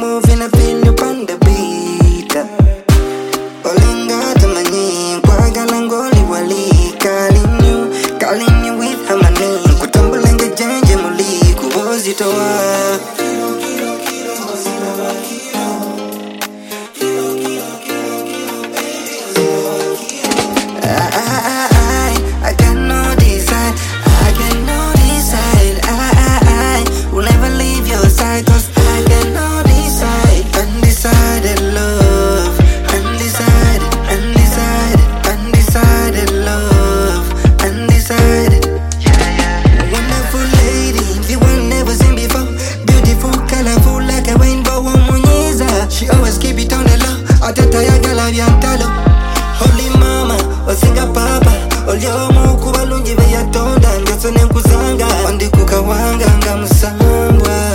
move and I feel you on the beat. Olinga tamani kwa galangoli wali calling you with her name. Kutambulenga jenje muli kubozito wa. I cannot decide. I will never leave your side, 'cause I cannot decide. Undecided love, undecided love, undecided. Wonderful lady, the one never seen before. Beautiful, colorful like a rainbow on Munyeza. She always keep it on the low. Ateta ya gala viantalo. Holy mama, osinga papa. Olyomu kubalungi beyatonda. Ngasone nkuzanga. Wandi kukawanga nga musambwa.